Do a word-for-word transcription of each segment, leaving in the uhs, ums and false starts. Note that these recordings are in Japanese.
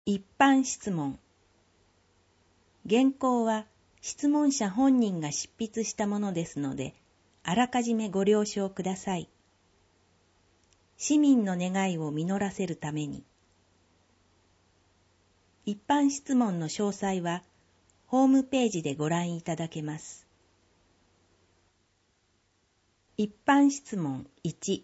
一般質問。原稿は質問者本人が執筆したものですので、あらかじめご了承ください。市民の願いを実らせるために。一般質問の詳細は、ホームページでご覧いただけます。一般質問いち。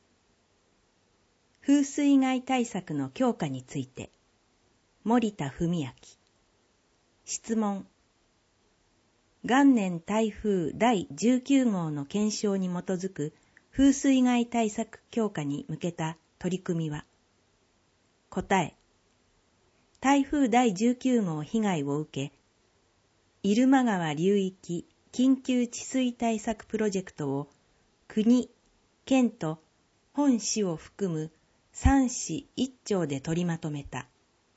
風水害対策の強化について。森田文明。質問。元年台風だいじゅうきゅうごうの検証に基づく風水害対策強化に向けた取り組みは。答え。台風だいじゅうきゅうごう被害を受け、入間川流域緊急治水対策プロジェクトを国、県と本市を含むさんしいっちょうで取りまとめた。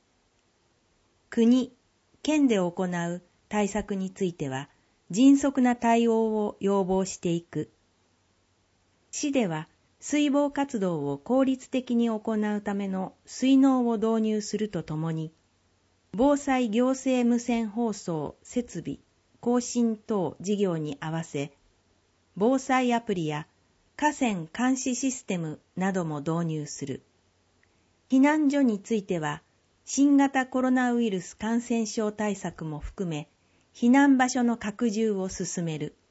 国、県で行う対策については、迅速な対応を要望していく。市では、水防活動を効率的に行うための水能を導入するとともに、防災行政無線放送設備更新等事業に合わせ、防災アプリや河川監視システムなども導入する。避難所については、新型コロナウイルス感染症対策も含め、避難場所の拡充を進める。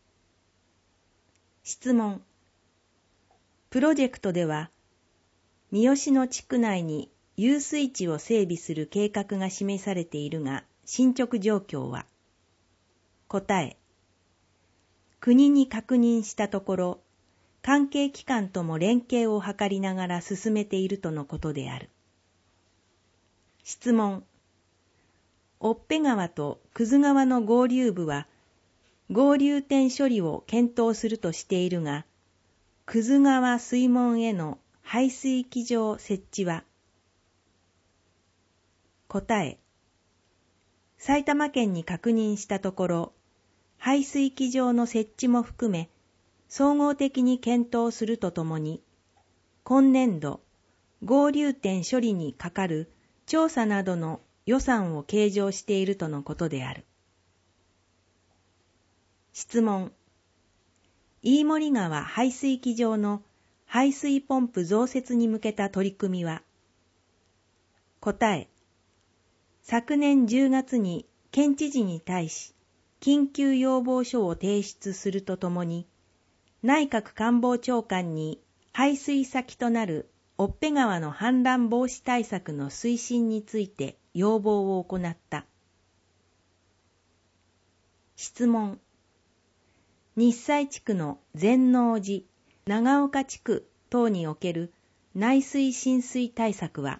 質問。プロジェクトでは、三好野地区内に遊水池を整備する計画が示されているが、進捗状況は。答え。国に確認したところ、関係機関とも連携を図りながら進めているとのことである。質問。越辺川と久津川の合流部は、合流点処理を検討するとしているが、久津川水門への排水機場設置は。答え。埼玉県に確認したところ、排水機場の設置も含め、総合的に検討するとともに、今年度、合流点処理にかかる調査などの予算を計上しているとのことである。質問。飯盛川排水機場の排水ポンプ増設に向けた取り組みは。答え。昨年じゅうがつに県知事に対し、緊急要望書を提出するとともに、内閣官房長官に排水先となる越辺川の氾濫防止対策の推進について要望を行った。質問。日西地区の全王寺、長岡地区等における内水浸水対策は。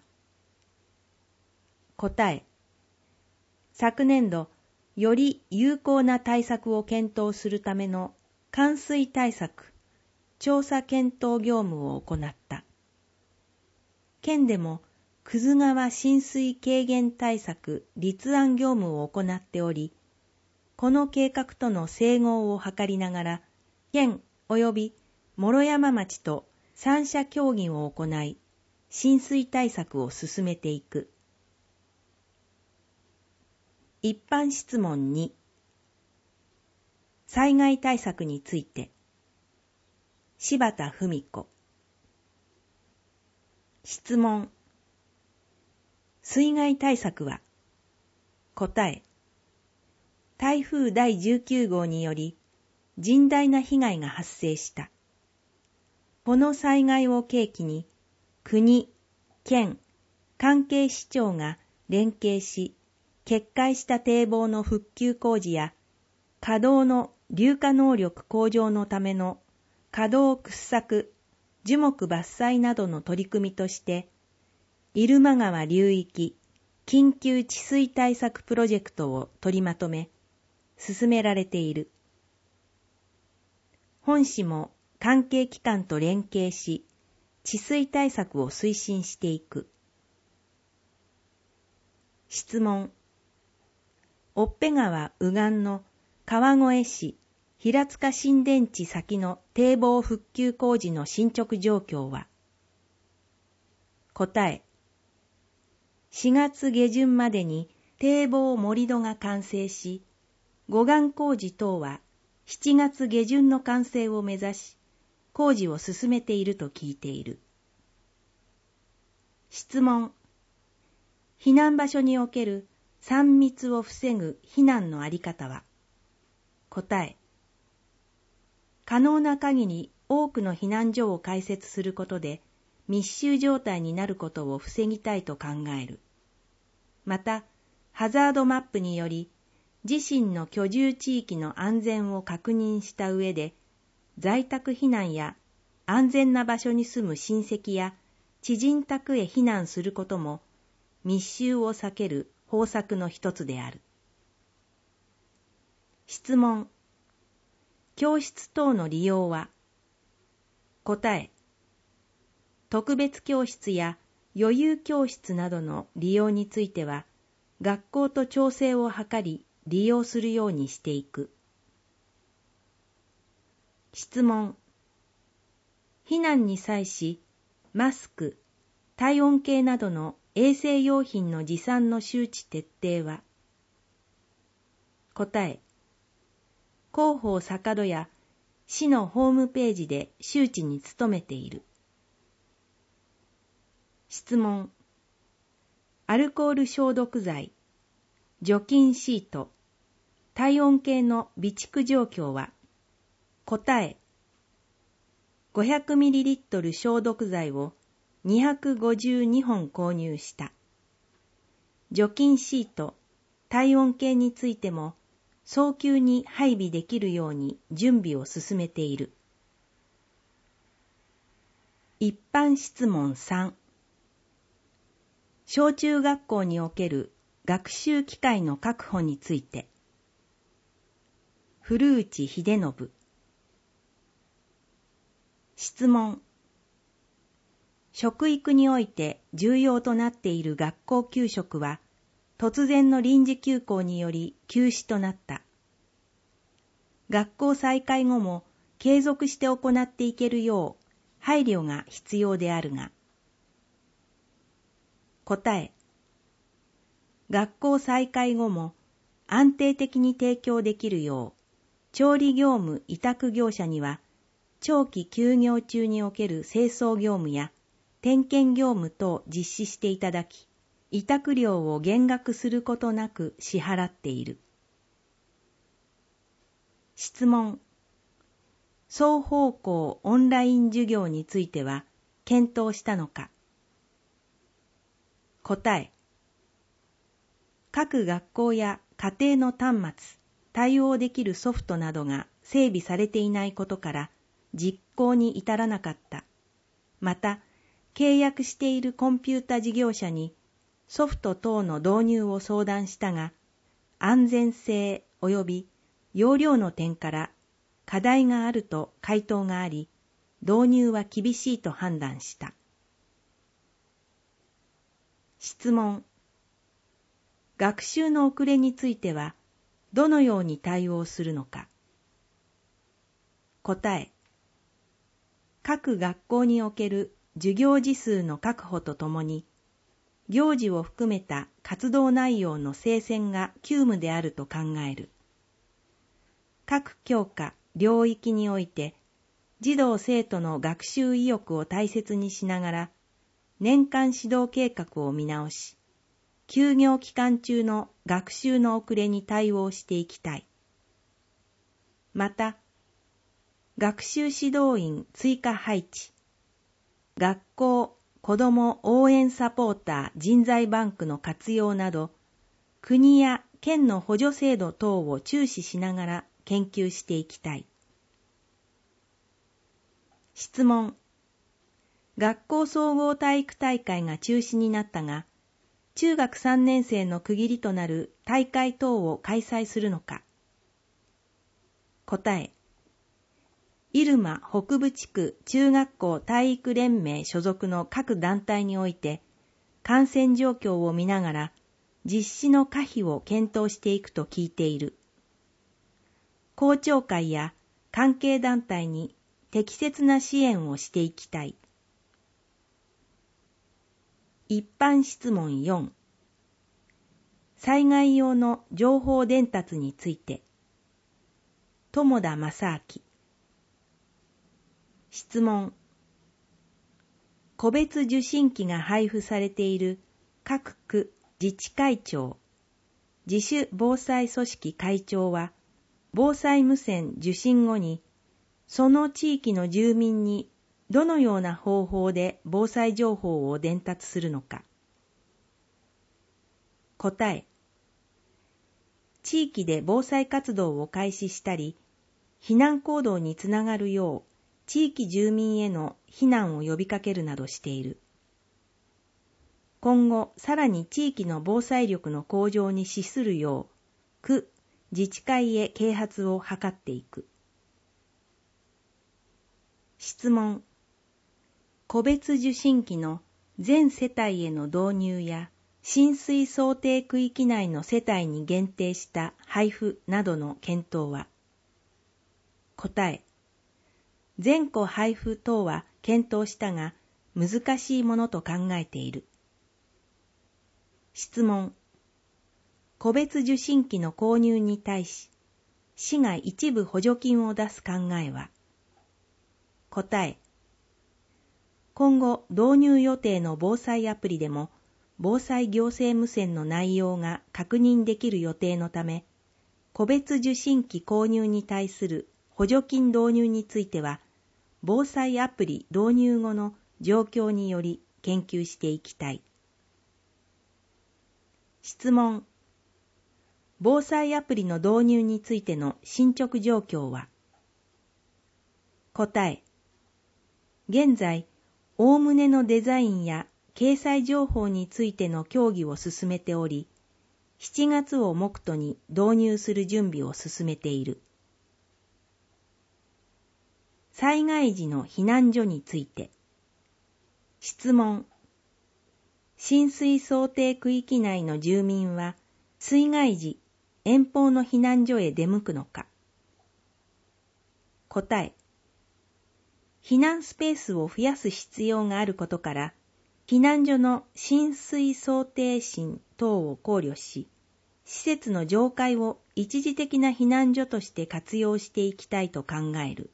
答え。昨年度、より有効な対策を検討するための冠水対策、調査検討業務を行った。県でも、久津川浸水軽減対策立案業務を行っており、この計画との整合を図りながら、県及び諸山町と三者協議を行い、浸水対策を進めていく。一般質問に。災害対策について。柴田文子。質問。水害対策は。答え。台風だいじゅうきゅうごうにより甚大な被害が発生した。この災害を契機に、国、県、関係市町が連携し、決壊した堤防の復旧工事や、稼働の流化能力向上のための稼働掘削、樹木伐採などの取り組みとして、入間川流域緊急治水対策プロジェクトを取りまとめ、進められている。本市も関係機関と連携し、治水対策を推進していく。質問。越辺川右岸の川越市平塚新田地先の堤防復旧工事の進捗状況は。答え。 しがつげじゅんまでに堤防盛り土が完成し、護岸工事等はしちがつげじゅんの完成を目指し、工事を進めていると聞いている。質問。避難場所におけるさん密を防ぐ避難のあり方は？答え。可能な限り多くの避難所を開設することで密集状態になることを防ぎたいと考える。また、ハザードマップにより自身の居住地域の安全を確認した上で、在宅避難や安全な場所に住む親戚や知人宅へ避難することも密集を避ける方策の一つである。質問。教室等の利用は？答え。特別教室や余裕教室などの利用については、学校と調整を図り利用するようにしていく。質問。避難に際し、マスク、体温計などの衛生用品の持参の周知徹底は？答え。広報坂戸や市のホームページで周知に努めている。質問。アルコール消毒剤、除菌シート、体温計の備蓄状況は？答え。ごひゃくミリリットル 消毒剤をにひゃくごじゅうにほん購入した。除菌シート、体温計についても早急に配備できるように準備を進めている。一般質問さん。小中学校における学習機会の確保について。古内秀信。質問。食育において重要となっている学校給食は、突然の臨時休校により休止となった。学校再開後も継続して行っていけるよう配慮が必要であるが。答え。学校再開後も安定的に提供できるよう、調理業務委託業者には、長期休業中における清掃業務や点検業務等実施していただき、委託料を減額することなく支払っている。質問。双方向オンライン授業については検討したのか？答え。各学校や家庭の端末、対応できるソフトなどが整備されていないことから実行に至らなかった。また、契約しているコンピュータ事業者にソフト等の導入を相談したが、安全性及び容量の点から課題があると回答があり、導入は厳しいと判断した。質問。学習の遅れについてはどのように対応するのか？答え。各学校における授業時数の確保とともに、行事を含めた活動内容の精選が急務であると考える。各教科、領域において、児童生徒の学習意欲を大切にしながら、年間指導計画を見直し、休業期間中の学習の遅れに対応していきたい。また、学習指導員追加配置、学校子ども応援サポーター人材バンクの活用など、国や県の補助制度等を注視しながら研究していきたい。質問。学校総合体育大会が中止になったが、中学さんねん生の区切りとなる大会等を開催するのか？答え。入間北部地区中学校体育連盟所属の各団体において、感染状況を見ながら実施の可否を検討していくと聞いている。校長会や関係団体に適切な支援をしていきたい。一般質問よん。 災害用の情報伝達について、友田正明。質問。個別受信機が配布されている各区自治会長、自主防災組織会長は、防災無線受信後に、その地域の住民にどのような方法で防災情報を伝達するのか。答え。地域で防災活動を開始したり、避難行動につながるよう、地域住民への避難を呼びかけるなどしている。今後、さらに地域の防災力の向上に資するよう、区、自治会へ啓発を図っていく。質問。個別受信機の全世帯への導入や、浸水想定区域内の世帯に限定した配布などの検討は。答え。全戸配布等は検討したが、難しいものと考えている。質問。個別受信機の購入に対し、市が一部補助金を出す考えは。答え。今後導入予定の防災アプリでも、防災行政無線の内容が確認できる予定のため、個別受信機購入に対する補助金導入については、防災アプリ導入後の状況により研究していきたい。質問。防災アプリの導入についての進捗状況は。答え。現在、おおむねのデザインや掲載情報についての協議を進めており、しちがつを目途に導入する準備を進めている。災害時の避難所について。質問。浸水想定区域内の住民は、水害時、遠方の避難所へ出向くのか。答え。避難スペースを増やす必要があることから、避難所の浸水想定深等を考慮し、施設の上階を一時的な避難所として活用していきたいと考える。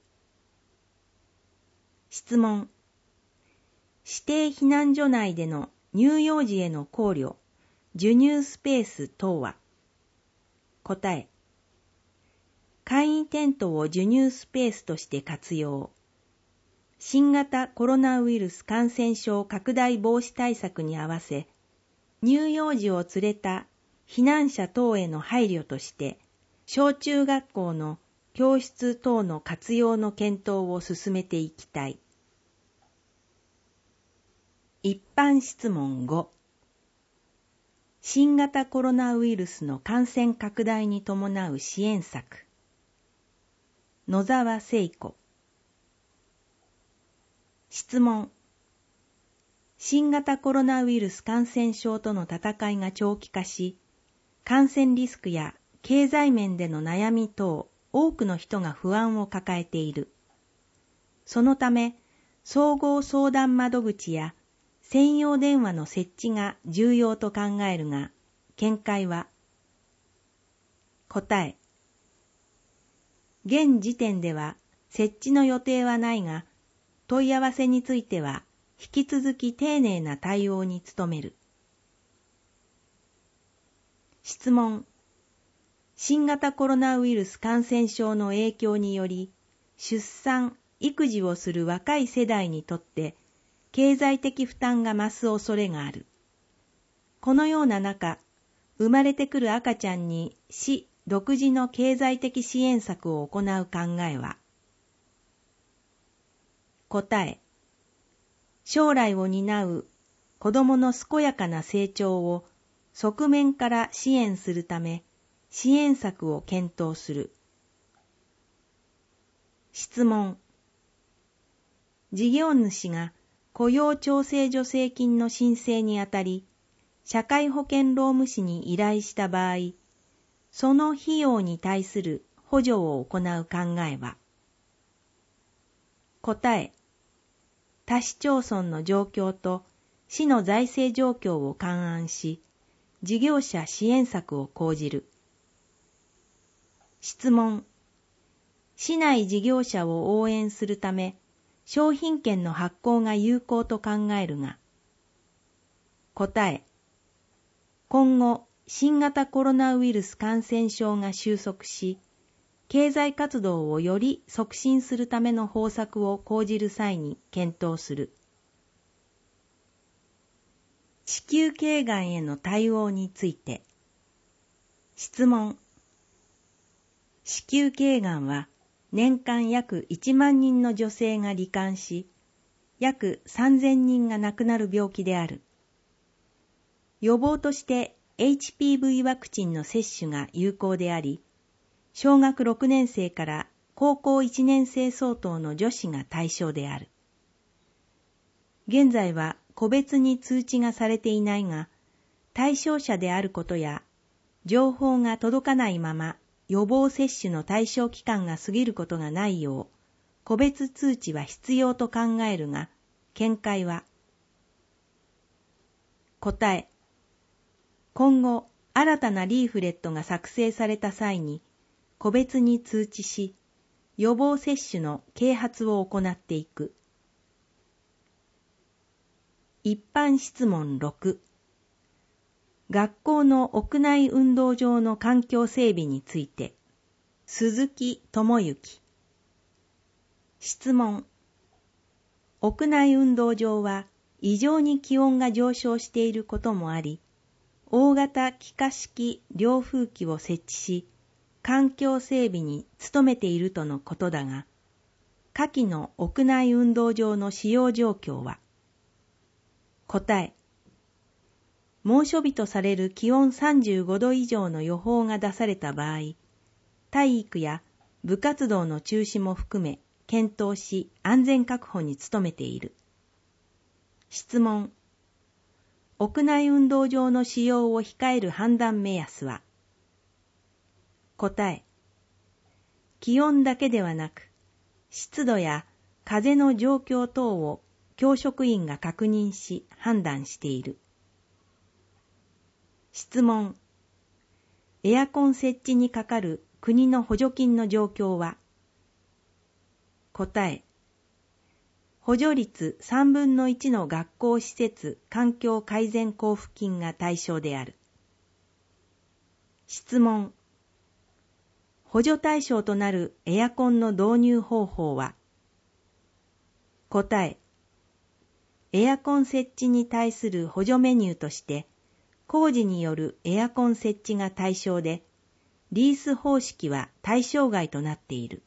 質問。指定避難所内での乳幼児への考慮、授乳スペース等は。答え。簡易テントを授乳スペースとして活用。新型コロナウイルス感染症拡大防止対策に合わせ、乳幼児を連れた避難者等への配慮として、小中学校の教室等の活用の検討を進めていきたい。一般質問ご。新型コロナウイルスの感染拡大に伴う支援策。野沢聖子。質問。新型コロナウイルス感染症との闘いが長期化し、感染リスクや経済面での悩み等、多くの人が不安を抱えている。そのため、総合相談窓口や専用電話の設置が重要と考えるが、見解は。答え。現時点では設置の予定はないが、問い合わせについては引き続き丁寧な対応に努める。質問。新型コロナウイルス感染症の影響により、出産、育児をする若い世代にとって経済的負担が増す恐れがある。このような中、生まれてくる赤ちゃんに市独自の経済的支援策を行う考えは。答え。将来を担う子供の健やかな成長を側面から支援するため、支援策を検討する。質問。事業主が雇用調整助成金の申請にあたり、社会保険労務士に依頼した場合、その費用に対する補助を行う考えは。答え。他市町村の状況と市の財政状況を勘案し、 事業者支援策を講じる。質問。市内事業者を応援するため、商品券の発行が有効と考えるが。答え。今後、新型コロナウイルス感染症が収束し、経済活動をより促進するための方策を講じる際に検討する。子宮頸がんへの対応について。質問。子宮頸がんは年間約いちまんにんの女性が罹患し、約さんぜんにんが亡くなる病気である。予防として エイチピーブイ ワクチンの接種が有効であり、小学ろくねん生から高校いちねん生相当の女子が対象である。現在は個別に通知がされていないが、対象者であることや、情報が届かないまま予防接種の対象期間が過ぎることがないよう、個別通知は必要と考えるが、見解は。答え。今後、新たなリーフレットが作成された際に、個別に通知し、予防接種の啓発を行っていく。一般質問ろく。学校の屋内運動場の環境整備について。鈴木智之。質問。屋内運動場は異常に気温が上昇していることもあり、大型気化式涼風機を設置し、環境整備に努めているとのことだが、下記の屋内運動場の使用状況は。答え。猛暑日とされる気温さんじゅうごど以上の予報が出された場合、体育や部活動の中止も含め検討し安全確保に努めている。質問。屋内運動場の使用を控える判断目安は。答え。気温だけではなく、湿度や風の状況等を教職員が確認し判断している。質問。エアコン設置にかかる国の補助金の状況は。答え。補助率さんぶんのいちの学校施設環境改善交付金が対象である。質問。補助対象となるエアコンの導入方法は。答え。エアコン設置に対する補助メニューとして、工事によるエアコン設置が対象で、リース方式は対象外となっている。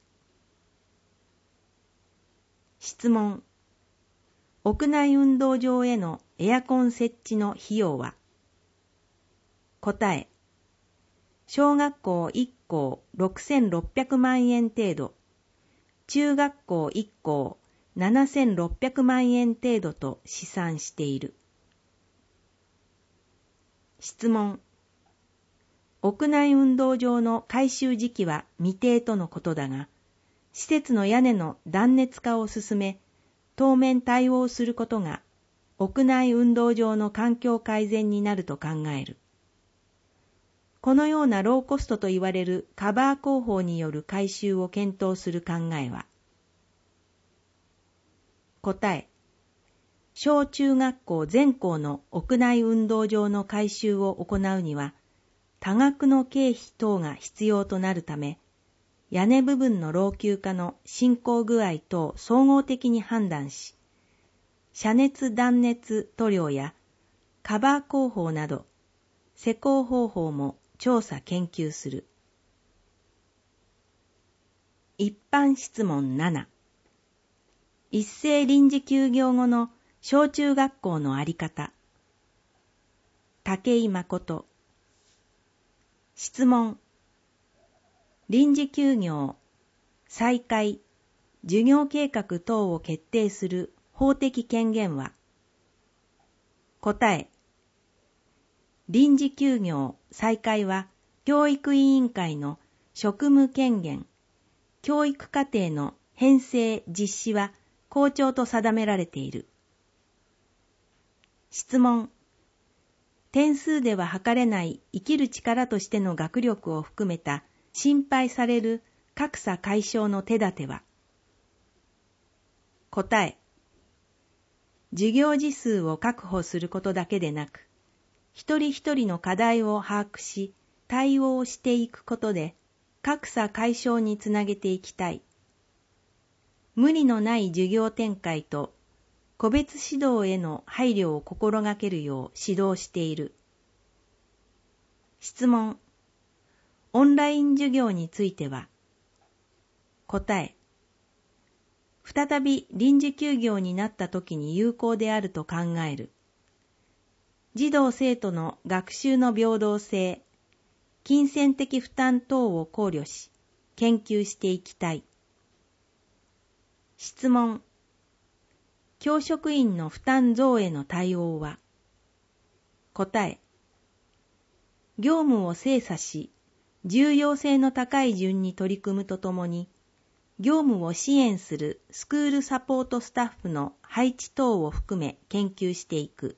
質問。屋内運動場へのエアコン設置の費用は。答え。小学校いっ校ろくせんろっぴゃくまんえん程度、中学校いっ校ななせんろっぴゃくまんえん程度と試算している。質問。屋内運動場の改修時期は未定とのことだが、施設の屋根の断熱化を進め、当面対応することが屋内運動場の環境改善になると考える。このようなローコストと言われるカバー工法による改修を検討する考えは。答え。小中学校全校の屋内運動場の改修を行うには、多額の経費等が必要となるため、屋根部分の老朽化の進行具合等総合的に判断し、遮熱断熱塗料やカバー工法など、施工方法も調査研究する。一般質問なな。一斉臨時休業後の小中学校のあり方。武井誠。質問。臨時休業、再開、授業計画等を決定する法的権限は。答え。臨時休業、再開は教育委員会の職務権限、教育課程の編成実施は校長と定められている。質問。 点数では測れない生きる力としての学力を含めた心配される格差解消の手立ては、答え、授業時数を確保することだけでなく、一人一人の課題を把握し、対応していくことで、格差解消につなげていきたい。無理のない授業展開と、個別指導への配慮を心がけるよう指導している。質問。オンライン授業については、答え。再び臨時休業になった時に有効であると考える。児童生徒の学習の平等性、金銭的負担等を考慮し、研究していきたい。質問。教職員の負担増への対応は、答え。業務を精査し、重要性の高い順に取り組むとともに、業務を支援するスクールサポートスタッフの配置等を含め研究していく。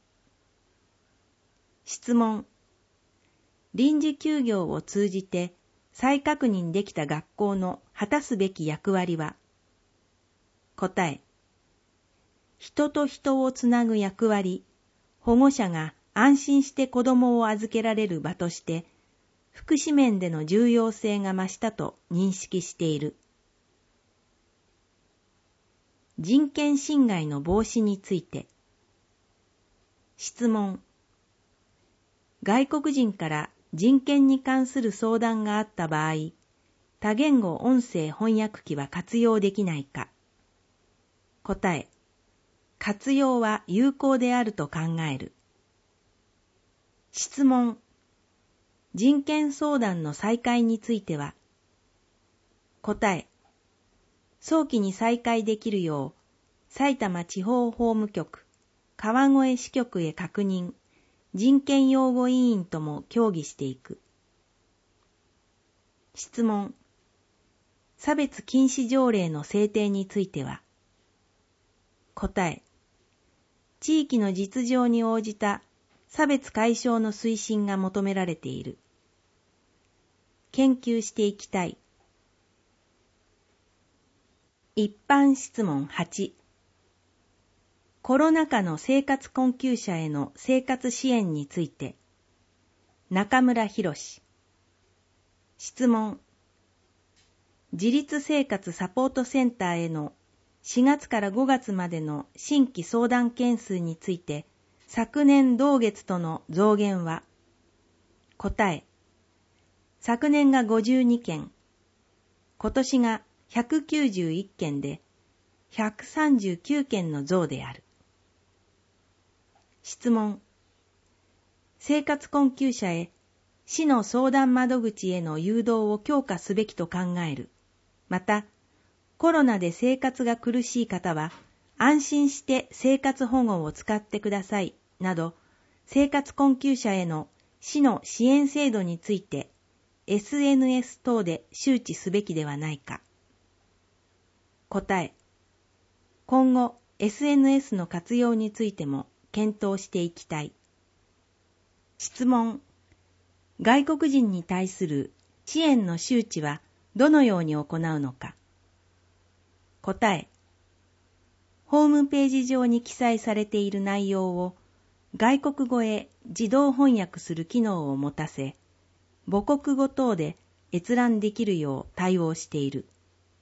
質問。臨時休業を通じて再確認できた学校の果たすべき役割は、答え。人と人をつなぐ役割、保護者が安心して子供を預けられる場として、福祉面での重要性が増したと認識している。人権侵害の防止について。質問。外国人から人権に関する相談があった場合、多言語音声翻訳機は活用できないか。答え。活用は有効であると考える。質問。人権相談の再開については、答え。早期に再開できるよう、埼玉地方法務局、川越支局へ確認、人権擁護委員とも協議していく。質問。差別禁止条例の制定については、答え。地域の実情に応じた差別解消の推進が求められている。研究していきたい。一般質問はち。コロナ禍の生活困窮者への生活支援について。中村博史。質問。自立生活サポートセンターへのしがつからごがつまでの新規相談件数について、昨年同月との増減は。答え。昨年がごじゅうにけん、今年がひゃくきゅうじゅういっけんで、ひゃくさんじゅうきゅうけんの増である。質問。生活困窮者へ、市の相談窓口への誘導を強化すべきと考える。また、コロナで生活が苦しい方は、安心して生活保護を使ってください、など、生活困窮者への市の支援制度について、エスエヌエス 等で周知すべきではないか。答え。今後 エスエヌエス の活用についても検討していきたい。質問。外国人に対する支援の周知はどのように行うのか。答え。ホームページ上に記載されている内容を外国語へ自動翻訳する機能を持たせ、母国語等で閲覧できるよう対応している。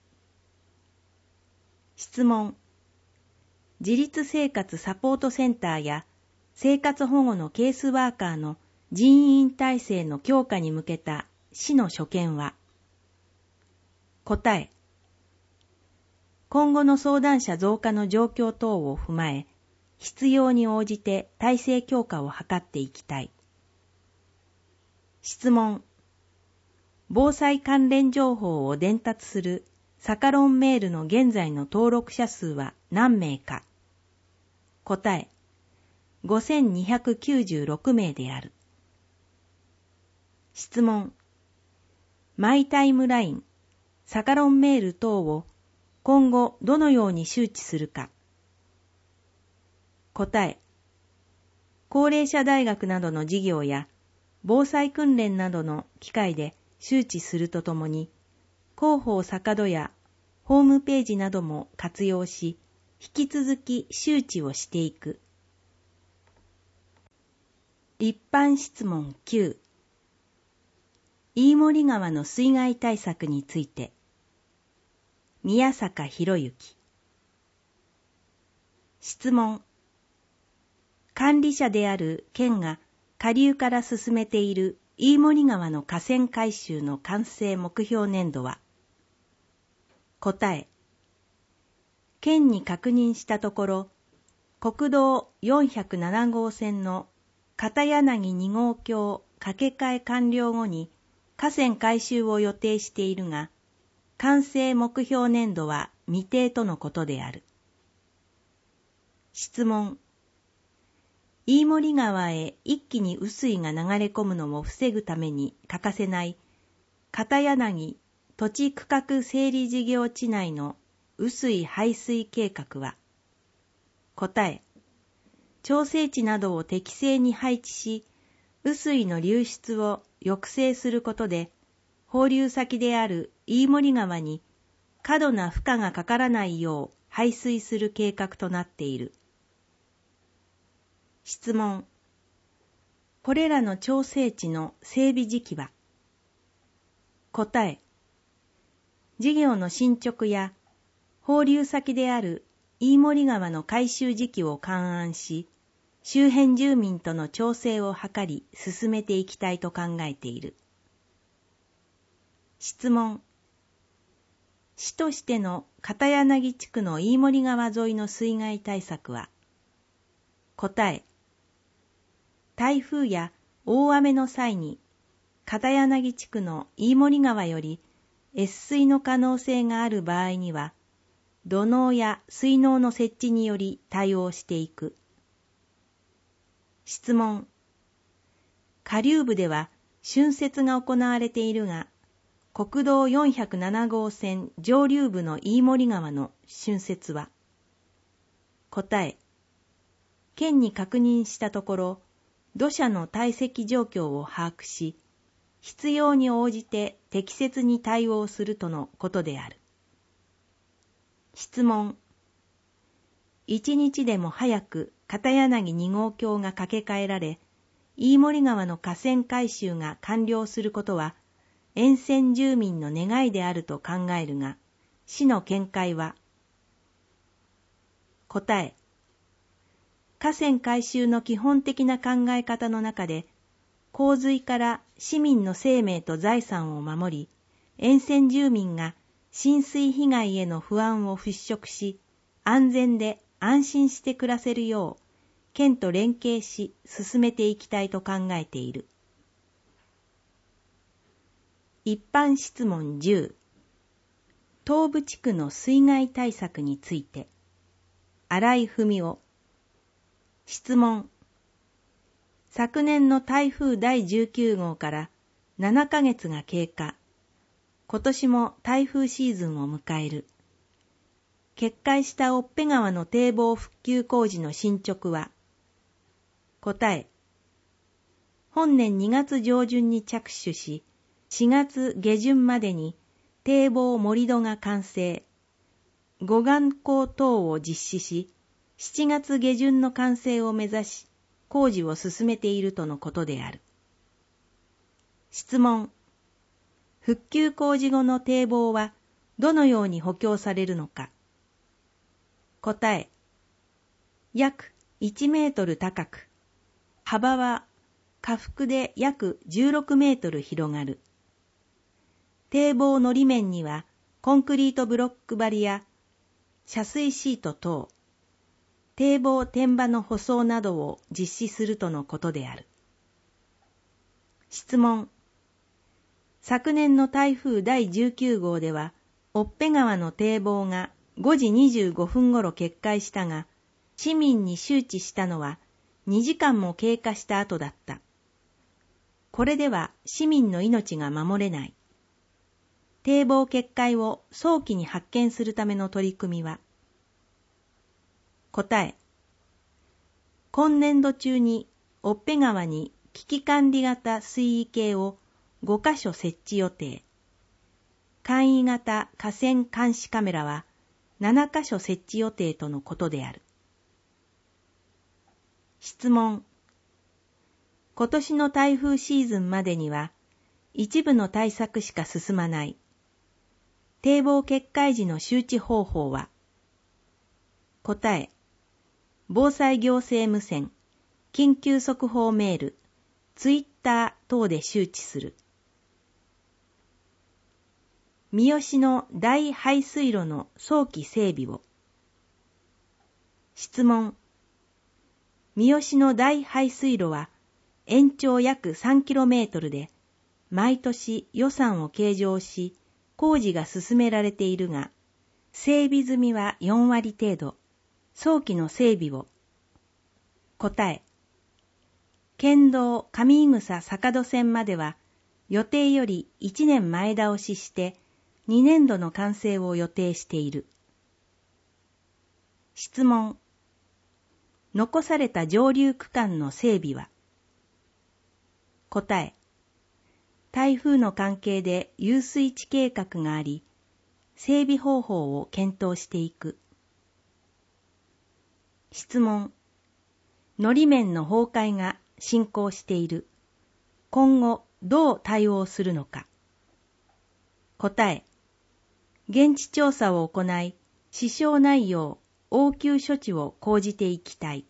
質問。自立生活サポートセンターや生活保護のケースワーカーの人員体制の強化に向けた市の所見は。答え。今後の相談者増加の状況等を踏まえ、必要に応じて体制強化を図っていきたい。質問。防災関連情報を伝達するサカロンメールの現在の登録者数は何名か。答え。ごせんにひゃくきゅうじゅうろくめいである。質問。マイタイムライン、サカロンメール等を今後どのように周知するか。答え。 高齢者大学などの事業や防災訓練などの機会で周知するとともに、広報坂戸やホームページなども活用し、引き続き周知をしていく。一般質問きゅう。飯盛川の水害対策について。宮坂博之。質問。管理者である県が下流から進めている飯盛川の河川改修の完成目標年度は。答え。県に確認したところ、国道よんひゃくなな号線の片柳に号橋架け替え完了後に河川改修を予定しているが、完成目標年度は未定とのことである。質問。飯盛川へ一気に雨水が流れ込むのを防ぐために欠かせない片柳土地区画整理事業地内の雨水排水計画は。答え。調整池などを適正に配置し、雨水の流出を抑制することで、放流先である飯盛川に過度な負荷がかからないよう排水する計画となっている。質問。これらの調整池の整備時期は。答え。事業の進捗や放流先である飯盛川の改修時期を勘案し、周辺住民との調整を図り進めていきたいと考えている。質問。市としての片柳地区の飯盛川沿いの水害対策は。答え。台風や大雨の際に片柳地区の飯盛川より越水の可能性がある場合には、土のうや水のうの設置により対応していく。質問。下流部では浚渫が行われているが、国道よんひゃくなな号線上流部の飯盛川の浚渫は。答え。県に確認したところ、土砂の堆積状況を把握し、必要に応じて適切に対応するとのことである。質問。一日でも早く片柳に号橋が架け替えられ、飯盛川の河川改修が完了することは、沿線住民の願いであると考えるが、市の見解は。答え。河川改修の基本的な考え方の中で、洪水から市民の生命と財産を守り、沿線住民が浸水被害への不安を払拭し、安全で安心して暮らせるよう、県と連携し進めていきたいと考えている。一般質問じゅう。東部地区の水害対策について。新井文夫。質問。昨年の台風だいじゅうきゅう号からななかげつが経過。今年も台風シーズンを迎える。決壊した越辺川の堤防復旧工事の進捗は。答え。本年にがつ上旬に着手し、しがつ下旬までに堤防盛り土が完成。護岸工等を実施し、しちがつ下旬の完成を目指し、工事を進めているとのことである。質問。復旧工事後の堤防はどのように補強されるのか。答え。約いちメートル高く、幅は下腹で約じゅうろくメートル広がる。堤防のり面にはコンクリートブロック張りや遮水シート等、堤防天場の舗装などを実施するとのことである。質問。昨年の台風だいじゅうきゅう号では、越辺川の堤防がごじにじゅうごふん頃決壊したが、市民に周知したのはにじかんも経過した後だった。これでは市民の命が守れない。堤防決壊を早期に発見するための取り組みは。答え。今年度中にオッペ川に危機管理型水位計をごかしょ設置予定。簡易型河川監視カメラはななかしょ設置予定とのことである。質問。今年の台風シーズンまでには一部の対策しか進まない。堤防決壊時の周知方法は？答え。防災行政無線、緊急速報メール、ツイッター等で周知する。三好の大排水路の早期整備を。質問。三好の大排水路は延長約 さんキロメートル で毎年予算を計上し工事が進められているが、整備済みはよんわり程度、早期の整備を。答え。県道上井草坂戸線までは予定よりいちねんまえ倒ししてにねんどの完成を予定している。質問。残された上流区間の整備は？答え。台風の関係で遊水地計画があり、整備方法を検討していく。質問。のり面の崩壊が進行している。今後どう対応するのか。答え。現地調査を行い、支障ないよう応急処置を講じていきたい。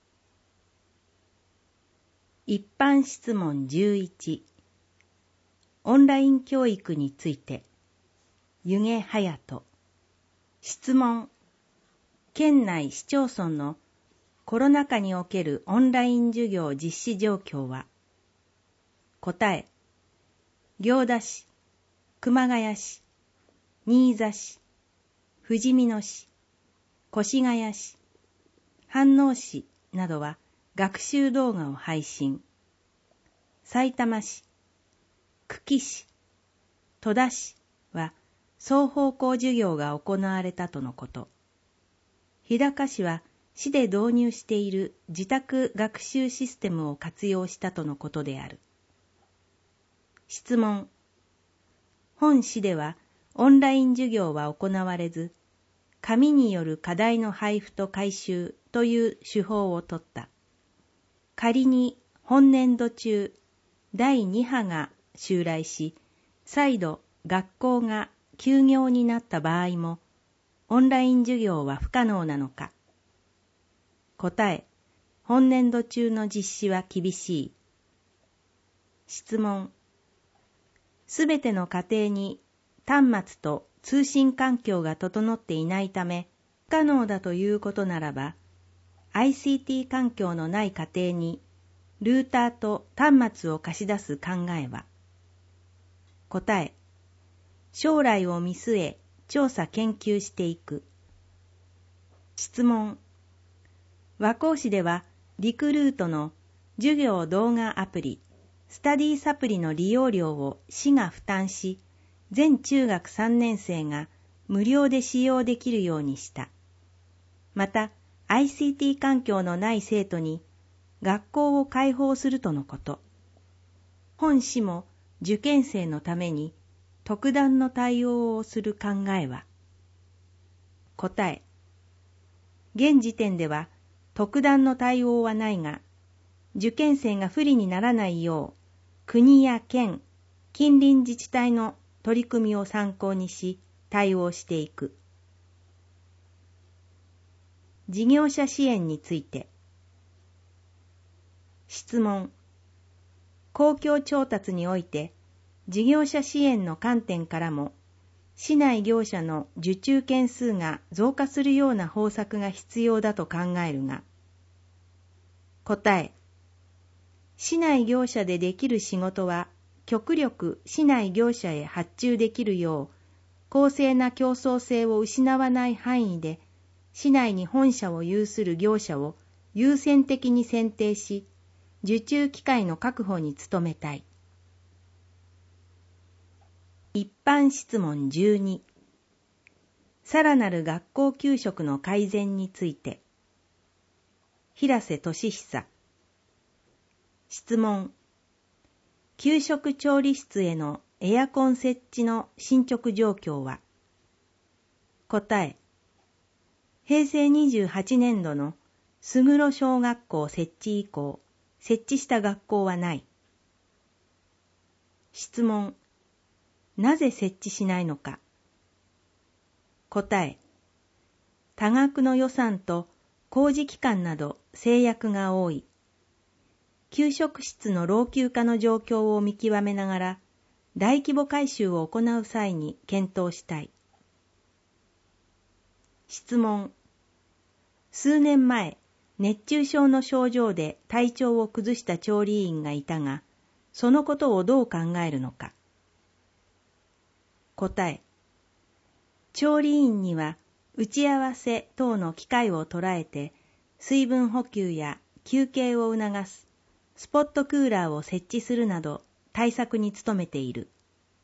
一般質問じゅういち。オンライン教育について。弓削隼人。質問。県内市町村のコロナ禍におけるオンライン授業実施状況は？答え。行田市、熊谷市、新座市、富士見野市、越谷市、飯能市などは学習動画を配信。さいたま市、久喜市、戸田市は双方向授業が行われたとのこと。日高市は市で導入している自宅学習システムを活用したとのことである。質問。本市ではオンライン授業は行われず、紙による課題の配布と回収という手法をとった。仮に本年度中、だいに波が襲来し、再度学校が休業になった場合も、オンライン授業は不可能なのか。答え。本年度中の実施は厳しい。質問。すべての家庭に端末と通信環境が整っていないため、不可能だということならば、アイシーティー 環境のない家庭にルーターと端末を貸し出す考えは？答え。将来を見据え調査研究していく。質問。和光市ではリクルートの授業動画アプリスタディサプリの利用料を市が負担し、全中学さんねん生が無料で使用できるようにした。また アイシーティー 環境のない生徒に学校を開放するとのこと。本市も受験生のために特段の対応をする考えは？答え。現時点では特段の対応はないが、受験生が不利にならないよう、国や県、近隣自治体の取り組みを参考にし、対応していく。事業者支援について。質問。公共調達において、事業者支援の観点からも、市内業者の受注件数が増加するような方策が必要だと考えるが。答え。市内業者でできる仕事は、極力市内業者へ発注できるよう、公正な競争性を失わない範囲で、市内に本社を有する業者を優先的に選定し、受注機会の確保に努めたい。一般質問じゅうに。さらなる学校給食の改善について。平瀬俊久。 質問。給食調理室へのエアコン設置の進捗状況は？答え。へいせいにじゅうはちねんどの菅野小学校設置以降、設置した学校はない。質問。なぜ設置しないのか？答え。多額の予算と工事期間など制約が多い。給食室の老朽化の状況を見極めながら、大規模改修を行う際に検討したい。質問。数年前、熱中症の症状で体調を崩した調理員がいたが、そのことをどう考えるのか？答え。調理員には打ち合わせ等の機会を捉えて、水分補給や休憩を促すスポットクーラーを設置するなど対策に努めている。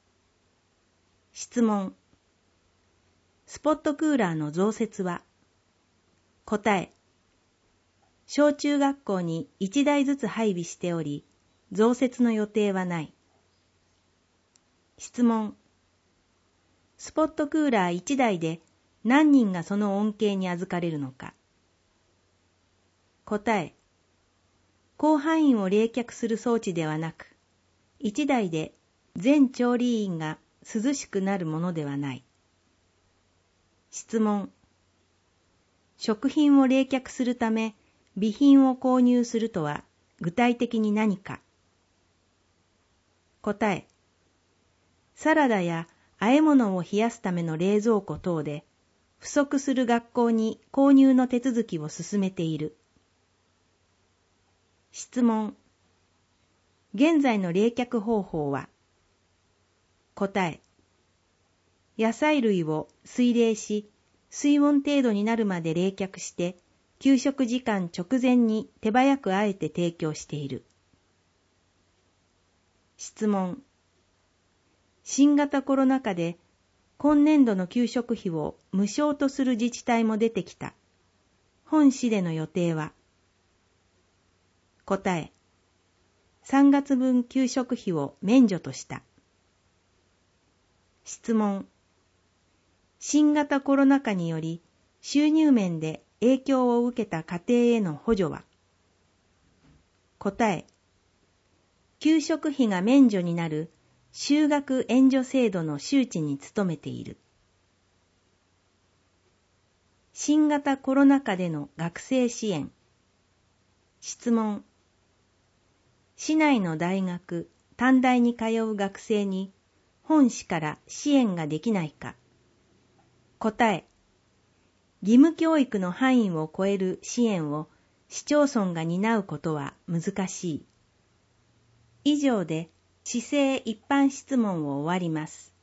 質問。スポットクーラーの増設は？答え。小中学校にいちだいずつ配備しており、増設の予定はない。質問。スポットクーラーいちだいで何人がその恩恵に預かれるのか？答え。広範囲を冷却する装置ではなく、いちだいで全調理員が涼しくなるものではない。質問。食品を冷却するため備品を購入するとは具体的に何か？答え。サラダや和え物を冷やすための冷蔵庫等で不足する学校に購入の手続きを進めている。質問。現在の冷却方法は？答え。野菜類を水冷し、水温程度になるまで冷却して、給食時間直前に手早くあえて提供している。質問。新型コロナ禍で今年度の給食費を無償とする自治体も出てきた。本市での予定は？答え。さんがつぶん給食費を免除とした。質問。新型コロナ禍により収入面で影響を受けた家庭への補助は？答え。給食費が免除になる就学援助制度の周知に努めている。新型コロナ禍での学生支援。質問。市内の大学、短大に通う学生に本市から支援ができないか？答え。義務教育の範囲を超える支援を市町村が担うことは難しい。以上で市政一般質問を終わります。